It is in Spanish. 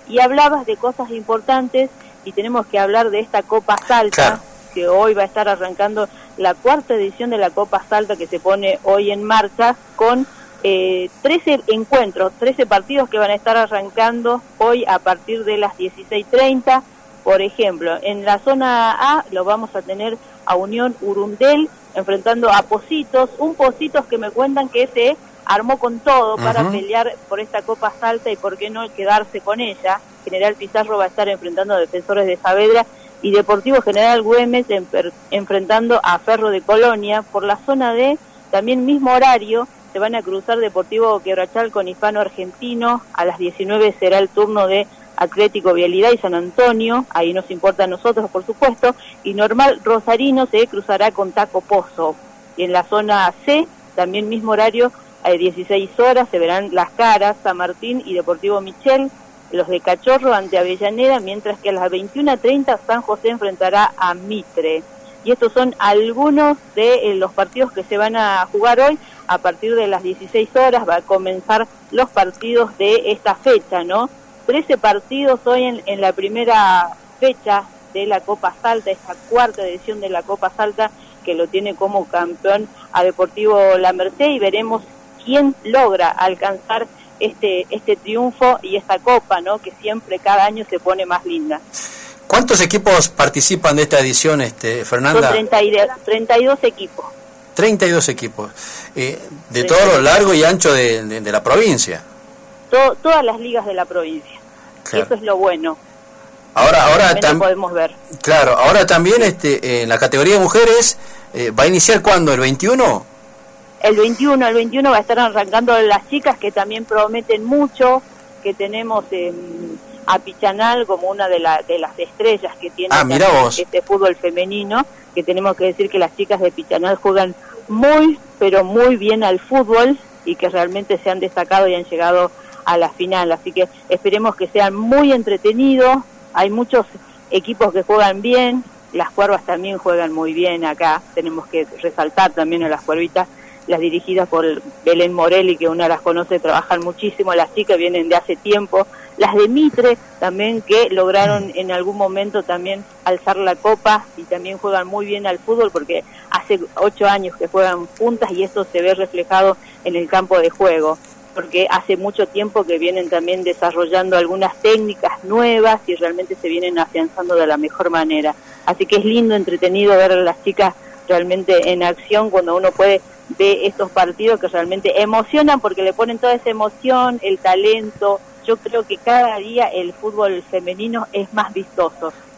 Y hablabas de cosas importantes y tenemos que hablar de esta Copa Salta, claro, que hoy va a estar arrancando la 4ª edición de la Copa Salta, que se pone hoy en marcha con 13 encuentros, 13 partidos que van a estar arrancando hoy a partir de las 16:30. Por ejemplo, en la zona A lo vamos a tener a Unión Urundel enfrentando a Pocitos, un Pocitos que me cuentan que se armó con todo para pelear por esta Copa Salta y por qué no quedarse con ella. General Pizarro va a estar enfrentando a Defensores de Saavedra y Deportivo General Güemes enfrentando a Ferro de Colonia. Por la zona D, también mismo horario, se van a cruzar Deportivo Quebrachal con Hispano Argentino. A las 19 será el turno de Atlético Vialidad y San Antonio, ahí nos importa a nosotros, por supuesto, y Normal Rosarino se cruzará con Taco Pozo. Y en la zona C, también mismo horario, a 16 horas, se verán Las Caras, San Martín y Deportivo Michel, los de Cachorro ante Avellaneda, mientras que a las 21:30 San José enfrentará a Mitre. Y estos son algunos de los partidos que se van a jugar hoy. A partir de las 16 horas va a comenzar los partidos de esta fecha, ¿no? 13 partidos hoy en la primera fecha de la Copa Salta, esta 4ª edición de la Copa Salta, que lo tiene como campeón a Deportivo La Merced, y veremos quién logra alcanzar este triunfo y esta copa, ¿no? Que siempre cada año se pone más linda. ¿Cuántos equipos participan de esta edición, Fernanda? Son 32 equipos. 32 equipos, de 32. todo lo largo y ancho de la provincia. Todas las ligas de la provincia. Claro. Eso es lo bueno. Ahora también podemos ver. Claro, ahora también en la categoría de mujeres va a iniciar ¿cuándo? ¿El 21? El 21 va a estar arrancando las chicas, que también prometen mucho, que tenemos a Pichanal como una de las estrellas que tiene este fútbol femenino, que tenemos que decir que las chicas de Pichanal juegan muy, pero muy bien al fútbol y que realmente se han destacado y han llegado a la final, así que esperemos que sean muy entretenidos. Hay muchos equipos que juegan bien, las cuervas también juegan muy bien acá, tenemos que resaltar también a las cuervitas, las dirigidas por Belén Morelli, que una las conoce, trabajan muchísimo, las chicas vienen de hace tiempo, las de Mitre también, que lograron en algún momento también alzar la copa y también juegan muy bien al fútbol, porque hace 8 años que juegan juntas y esto se ve reflejado en el campo de juego, porque hace mucho tiempo que vienen también desarrollando algunas técnicas nuevas y realmente se vienen afianzando de la mejor manera. Así que es lindo, entretenido ver a las chicas realmente en acción cuando uno puede ver estos partidos que realmente emocionan porque le ponen toda esa emoción, el talento. Yo creo que cada día el fútbol femenino es más vistoso.